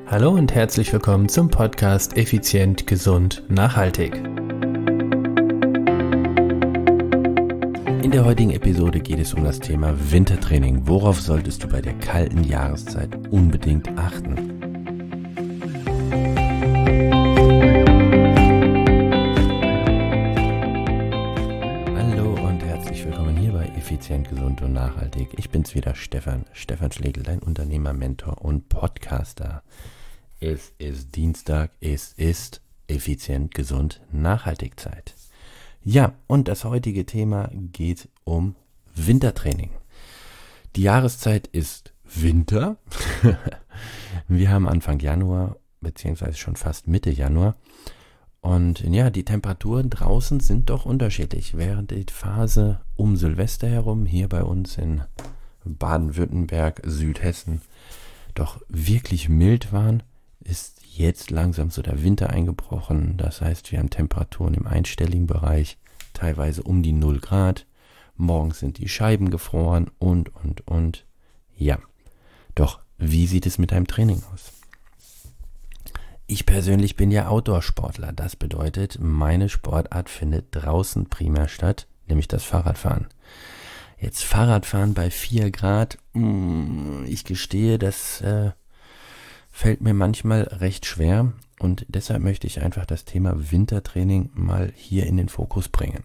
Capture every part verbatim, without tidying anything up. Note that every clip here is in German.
Hallo und herzlich willkommen zum Podcast Effizient, Gesund, Nachhaltig. In der heutigen Episode geht es um das Thema Wintertraining. Worauf solltest du bei der kalten Jahreszeit unbedingt achten? Hallo und herzlich willkommen hier bei Effizient, Gesund und Nachhaltig. Ich bin's wieder, Stefan, Stefan Schlegel, dein Unternehmer, Mentor und Podcaster. Es ist Dienstag, es ist Effizient, Gesund, Nachhaltig Zeit. Ja, und das heutige Thema geht um Wintertraining. Die Jahreszeit ist Winter. Wir haben Anfang Januar, beziehungsweise schon fast Mitte Januar. Und ja, die Temperaturen draußen sind doch unterschiedlich. Während die Phase um Silvester herum, hier bei uns in Baden-Württemberg, Südhessen, doch wirklich mild waren, ist jetzt langsam so der Winter eingebrochen. Das heißt, wir haben Temperaturen im einstelligen Bereich, teilweise um die null Grad. Morgens sind die Scheiben gefroren und, und, und. Ja, doch wie sieht es mit deinem Training aus? Ich persönlich bin ja Outdoor-Sportler. Das bedeutet, meine Sportart findet draußen primär statt, nämlich das Fahrradfahren. Jetzt Fahrradfahren bei vier Grad, ich gestehe, das äh, fällt mir manchmal recht schwer und deshalb möchte ich einfach das Thema Wintertraining mal hier in den Fokus bringen.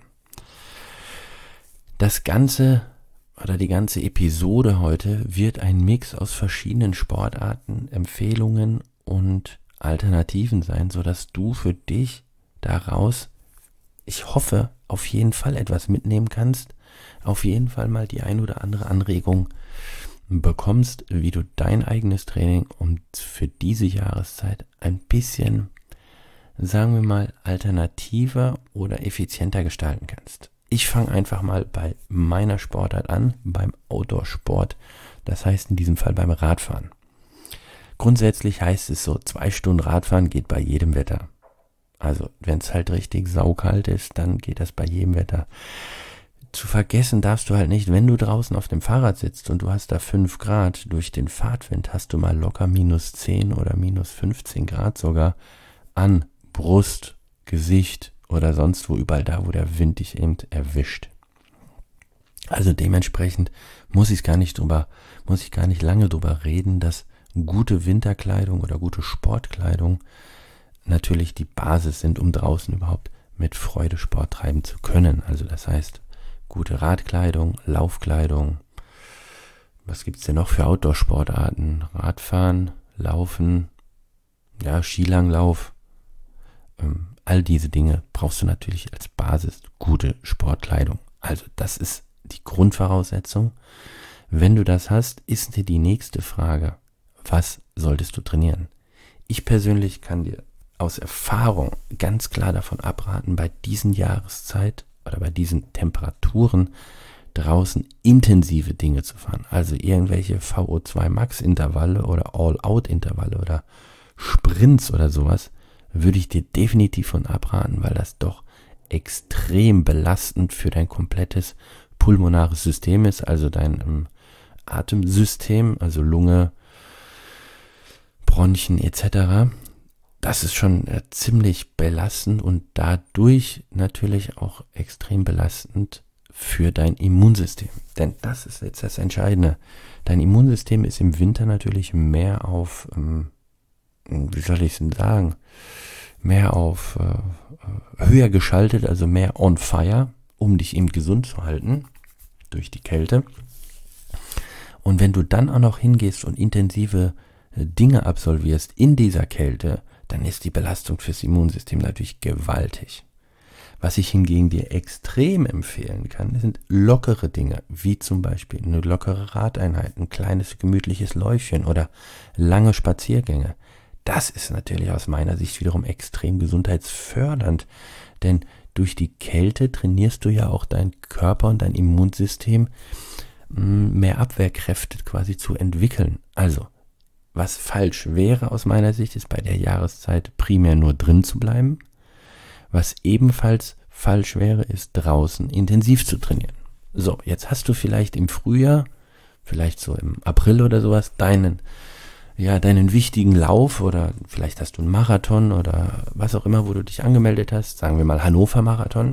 Das Ganze oder die ganze Episode heute wird ein Mix aus verschiedenen Sportarten, Empfehlungen und Alternativen sein, sodass du für dich daraus, ich hoffe, auf jeden Fall etwas mitnehmen kannst, auf jeden Fall mal die ein oder andere Anregung bekommst, wie du dein eigenes Training um für diese Jahreszeit ein bisschen, sagen wir mal, alternativer oder effizienter gestalten kannst. Ich fange einfach mal bei meiner Sportart an, beim Outdoor-Sport, das heißt in diesem Fall beim Radfahren. Grundsätzlich heißt es so, zwei Stunden Radfahren geht bei jedem Wetter. Also wenn es halt richtig saukalt ist, dann geht das bei jedem Wetter. Zu vergessen darfst du halt nicht, wenn du draußen auf dem Fahrrad sitzt und du hast da fünf Grad, durch den Fahrtwind hast du mal locker minus zehn oder minus fünfzehn Grad sogar an Brust, Gesicht oder sonst wo, überall da, wo der Wind dich eben erwischt. Also dementsprechend muss ich gar nicht drüber, muss ich gar nicht lange drüber reden, dass gute Winterkleidung oder gute Sportkleidung natürlich die Basis sind, um draußen überhaupt mit Freude Sport treiben zu können. Also das heißt, gute Radkleidung, Laufkleidung. Was gibt's denn noch für Outdoor-Sportarten? Radfahren, Laufen, ja, Skilanglauf. Ähm, all diese Dinge brauchst du natürlich als Basis gute Sportkleidung. Also das ist die Grundvoraussetzung. Wenn du das hast, ist dir die nächste Frage, was solltest du trainieren? Ich persönlich kann dir aus Erfahrung ganz klar davon abraten, bei diesen Jahreszeit oder bei diesen Temperaturen draußen intensive Dinge zu fahren. Also irgendwelche V O zwei Max Intervalle oder All-Out Intervalle oder Sprints oder sowas, würde ich dir definitiv von abraten, weil das doch extrem belastend für dein komplettes pulmonares System ist, also dein ähm, Atemsystem, also Lunge, Bronchien et cetera. Das ist schon äh, ziemlich belastend und dadurch natürlich auch extrem belastend für dein Immunsystem. Denn das ist jetzt das Entscheidende. Dein Immunsystem ist im Winter natürlich mehr auf, ähm, wie soll ich es denn sagen, mehr auf äh, höher geschaltet, also mehr on fire, um dich eben gesund zu halten durch die Kälte. Und wenn du dann auch noch hingehst und intensive äh, Dinge absolvierst in dieser Kälte, dann ist die Belastung fürs Immunsystem natürlich gewaltig. Was ich hingegen dir extrem empfehlen kann, sind lockere Dinge, wie zum Beispiel eine lockere Radeinheit, ein kleines gemütliches Läufchen oder lange Spaziergänge. Das ist natürlich aus meiner Sicht wiederum extrem gesundheitsfördernd, denn durch die Kälte trainierst du ja auch deinen Körper und dein Immunsystem, mehr Abwehrkräfte quasi zu entwickeln. Also, was falsch wäre aus meiner Sicht, ist bei der Jahreszeit primär nur drin zu bleiben. Was ebenfalls falsch wäre, ist draußen intensiv zu trainieren. So, jetzt hast du vielleicht im Frühjahr, vielleicht so im April oder sowas, deinen ja, deinen wichtigen Lauf oder vielleicht hast du einen Marathon oder was auch immer, wo du dich angemeldet hast, sagen wir mal Hannover Marathon,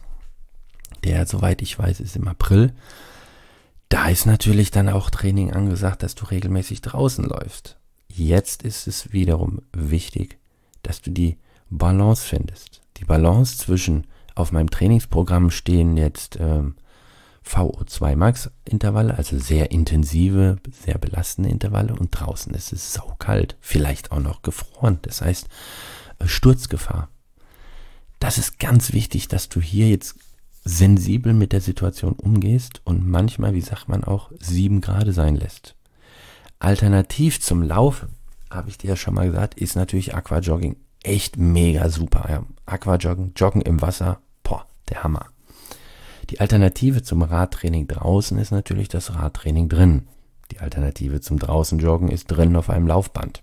der, soweit ich weiß, ist im April. Da ist natürlich dann auch Training angesagt, dass du regelmäßig draußen läufst. Jetzt ist es wiederum wichtig, dass du die Balance findest. Die Balance zwischen, auf meinem Trainingsprogramm stehen jetzt ähm, V O zwei Max Intervalle, also sehr intensive, sehr belastende Intervalle, und draußen ist es saukalt, vielleicht auch noch gefroren, das heißt äh, Sturzgefahr. Das ist ganz wichtig, dass du hier jetzt sensibel mit der Situation umgehst und manchmal, wie sagt man auch, sieben Grad sein lässt. Alternativ zum Lauf, habe ich dir ja schon mal gesagt, ist natürlich Aquajogging echt mega super. Ja. Aquajogging, Joggen im Wasser, boah, der Hammer. Die Alternative zum Radtraining draußen ist natürlich das Radtraining drin. Die Alternative zum draußen Joggen ist drin auf einem Laufband.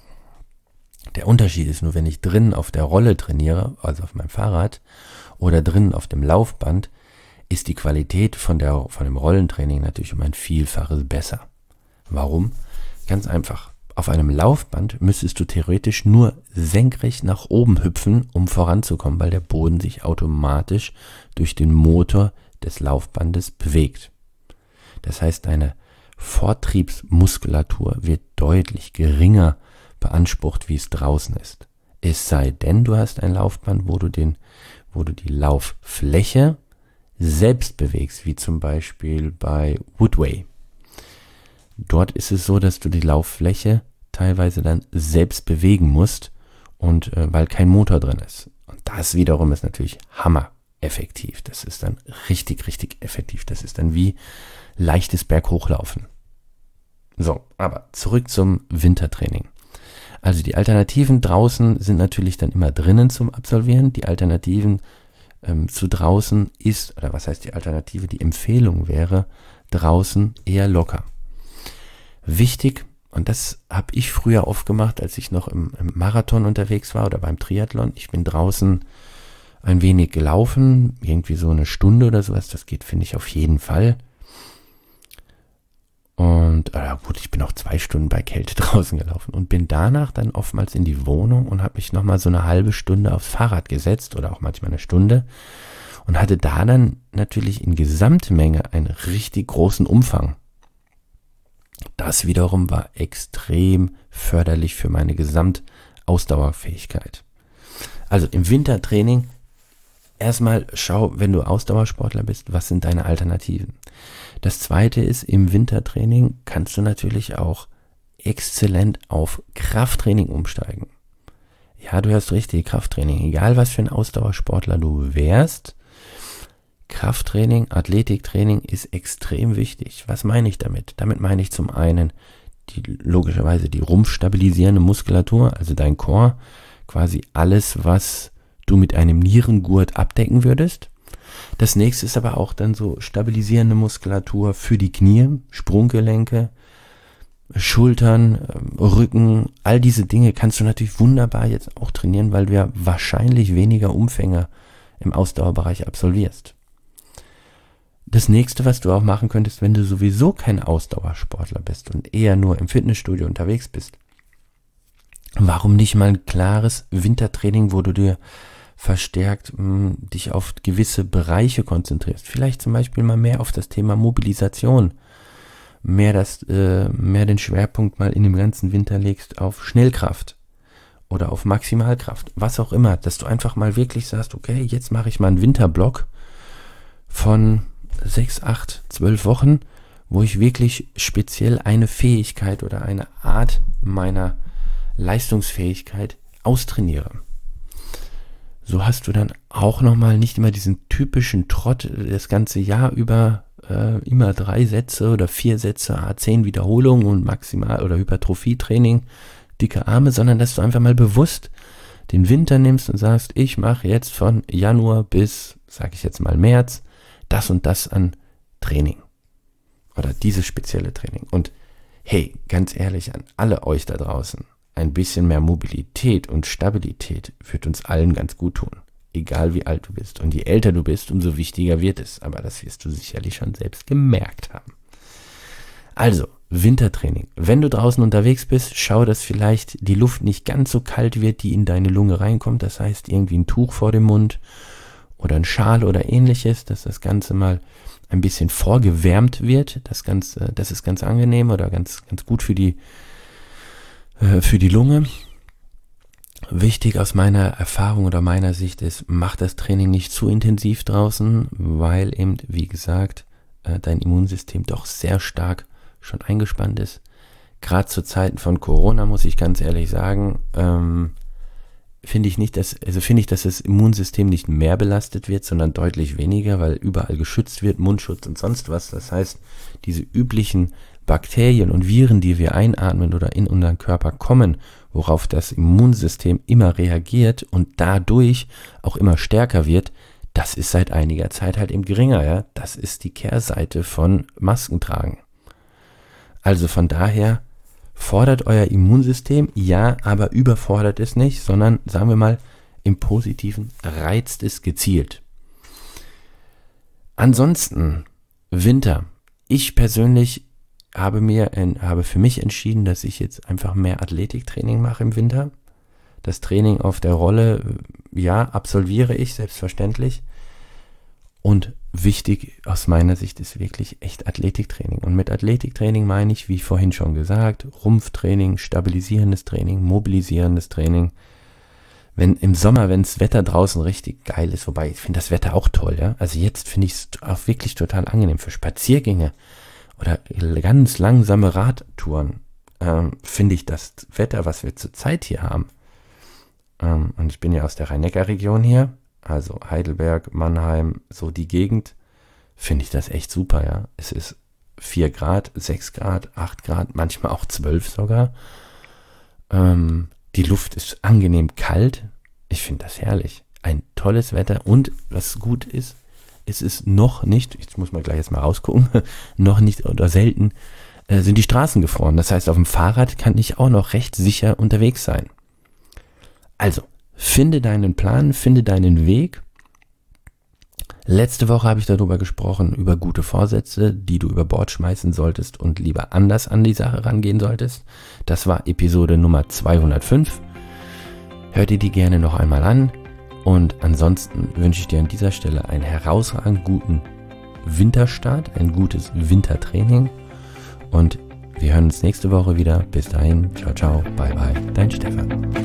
Der Unterschied ist nur, wenn ich drin auf der Rolle trainiere, also auf meinem Fahrrad, oder drin auf dem Laufband, ist die Qualität von, der, von dem Rollentraining natürlich um ein Vielfaches besser. Warum? Ganz einfach. Auf einem Laufband müsstest du theoretisch nur senkrecht nach oben hüpfen, um voranzukommen, weil der Boden sich automatisch durch den Motor des Laufbandes bewegt. Das heißt, deine Vortriebsmuskulatur wird deutlich geringer beansprucht, wie es draußen ist. Es sei denn, du hast ein Laufband, wo du, den, wo du die Lauffläche selbst bewegst, wie zum Beispiel bei Woodway. Dort ist es so, dass du die Lauffläche teilweise dann selbst bewegen musst, und äh, weil kein Motor drin ist. Und das wiederum ist natürlich hammereffektiv. Das ist dann richtig, richtig effektiv. Das ist dann wie leichtes Berghochlaufen. So, aber zurück zum Wintertraining. Also die Alternativen draußen sind natürlich dann immer drinnen zum Absolvieren. Die Alternativen ähm, zu draußen ist, oder was heißt die Alternative? Die Empfehlung wäre draußen eher locker. Wichtig, und das habe ich früher oft gemacht, als ich noch im, im Marathon unterwegs war oder beim Triathlon. Ich bin draußen ein wenig gelaufen, irgendwie so eine Stunde oder sowas. Das geht, finde ich, auf jeden Fall. Und äh, gut, ich bin auch zwei Stunden bei Kälte draußen gelaufen und bin danach dann oftmals in die Wohnung und habe mich nochmal so eine halbe Stunde aufs Fahrrad gesetzt oder auch manchmal eine Stunde und hatte da dann natürlich in Gesamtmenge einen richtig großen Umfang. Das wiederum war extrem förderlich für meine Gesamtausdauerfähigkeit. Also im Wintertraining erstmal schau, wenn du Ausdauersportler bist, was sind deine Alternativen? Das zweite ist, im Wintertraining kannst du natürlich auch exzellent auf Krafttraining umsteigen. Ja, du hörst richtig, Krafttraining. Egal, was für ein Ausdauersportler du wärst, Krafttraining, Athletiktraining ist extrem wichtig. Was meine ich damit? Damit meine ich zum einen die, logischerweise die rumpfstabilisierende Muskulatur, also dein Core, quasi alles, was du mit einem Nierengurt abdecken würdest. Das nächste ist aber auch dann so stabilisierende Muskulatur für die Knie, Sprunggelenke, Schultern, Rücken. All diese Dinge kannst du natürlich wunderbar jetzt auch trainieren, weil du ja wahrscheinlich weniger Umfänge im Ausdauerbereich absolvierst. Das nächste, was du auch machen könntest, wenn du sowieso kein Ausdauersportler bist und eher nur im Fitnessstudio unterwegs bist, warum nicht mal ein klares Wintertraining, wo du dir verstärkt mh, dich auf gewisse Bereiche konzentrierst. Vielleicht zum Beispiel mal mehr auf das Thema Mobilisation, mehr, das, äh, mehr den Schwerpunkt mal in dem ganzen Winter legst auf Schnellkraft oder auf Maximalkraft, was auch immer, dass du einfach mal wirklich sagst, okay, jetzt mache ich mal einen Winterblock von sechs, acht, zwölf Wochen, wo ich wirklich speziell eine Fähigkeit oder eine Art meiner Leistungsfähigkeit austrainiere. So hast du dann auch nochmal nicht immer diesen typischen Trott das ganze Jahr über, äh, immer drei Sätze oder vier Sätze, zehn Wiederholungen und Maximal- oder Hypertrophietraining, dicke Arme, sondern dass du einfach mal bewusst den Winter nimmst und sagst, ich mache jetzt von Januar bis, sage ich jetzt mal März, das und das an Training oder dieses spezielle Training. Und hey, ganz ehrlich an alle euch da draußen, ein bisschen mehr Mobilität und Stabilität wird uns allen ganz gut tun, egal wie alt du bist. Und je älter du bist, umso wichtiger wird es. Aber das wirst du sicherlich schon selbst gemerkt haben. Also, Wintertraining. Wenn du draußen unterwegs bist, schau, dass vielleicht die Luft nicht ganz so kalt wird, die in deine Lunge reinkommt. Das heißt, irgendwie ein Tuch vor dem Mund oder ein Schal oder ähnliches, dass das Ganze mal ein bisschen vorgewärmt wird. Das Ganze, das ist ganz angenehm oder ganz, ganz gut für die, äh, für die Lunge. Wichtig aus meiner Erfahrung oder meiner Sicht ist, mach das Training nicht zu intensiv draußen, weil eben, wie gesagt, äh, dein Immunsystem doch sehr stark schon eingespannt ist. Gerade zu Zeiten von Corona, muss ich ganz ehrlich sagen, ähm, finde ich nicht, dass, also finde ich, dass das Immunsystem nicht mehr belastet wird, sondern deutlich weniger, weil überall geschützt wird, Mundschutz und sonst was. Das heißt, diese üblichen Bakterien und Viren, die wir einatmen oder in unseren Körper kommen, worauf das Immunsystem immer reagiert und dadurch auch immer stärker wird, das ist seit einiger Zeit halt eben geringer, ja. Das ist die Kehrseite von Maskentragen. Also von daher, fordert euer Immunsystem, ja, aber überfordert es nicht, sondern, sagen wir mal, im Positiven reizt es gezielt. Ansonsten, Winter. Ich persönlich habe mir, habe für mich entschieden, dass ich jetzt einfach mehr Athletiktraining mache im Winter. Das Training auf der Rolle, ja, absolviere ich, selbstverständlich. Und wichtig aus meiner Sicht ist wirklich echt Athletiktraining. Und mit Athletiktraining meine ich, wie vorhin schon gesagt, Rumpftraining, stabilisierendes Training, mobilisierendes Training. Wenn im Sommer, wenn das Wetter draußen richtig geil ist, wobei ich finde das Wetter auch toll, ja. Also jetzt finde ich es auch wirklich total angenehm für Spaziergänge oder ganz langsame Radtouren. Ähm, finde ich das Wetter, was wir zurzeit hier haben. Ähm, und ich bin ja aus der Rhein-Neckar-Region hier. Also Heidelberg, Mannheim, so die Gegend, finde ich das echt super, ja. Es ist vier Grad, sechs Grad, acht Grad, manchmal auch zwölf sogar. Ähm, die Luft ist angenehm kalt. Ich finde das herrlich. Ein tolles Wetter und was gut ist, es ist noch nicht, jetzt muss man gleich jetzt mal rausgucken, noch nicht oder selten äh, sind die Straßen gefroren. Das heißt, auf dem Fahrrad kann ich auch noch recht sicher unterwegs sein. Also, finde deinen Plan, finde deinen Weg. Letzte Woche habe ich darüber gesprochen, über gute Vorsätze, die du über Bord schmeißen solltest und lieber anders an die Sache rangehen solltest. Das war Episode Nummer zweihundertfünf. Hör dir die gerne noch einmal an. Und ansonsten wünsche ich dir an dieser Stelle einen herausragend guten Winterstart, ein gutes Wintertraining. Und wir hören uns nächste Woche wieder. Bis dahin, ciao, ciao, bye, bye, dein Stefan.